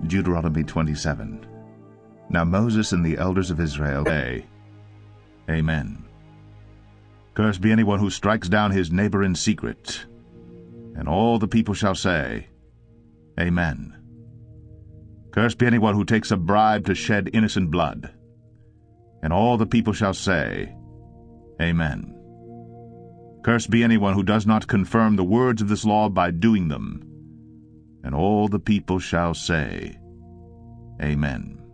Deuteronomy 27. Now Moses and the elders of Israel say, Amen. Cursed be anyone who strikes down his neighbor in secret. And all the people shall say, Amen. Cursed be anyone who takes a bribe to shed innocent blood. And all the people shall say, Amen. Cursed be anyone who does not confirm the words of this law by doing them. And all the people shall say, Amen.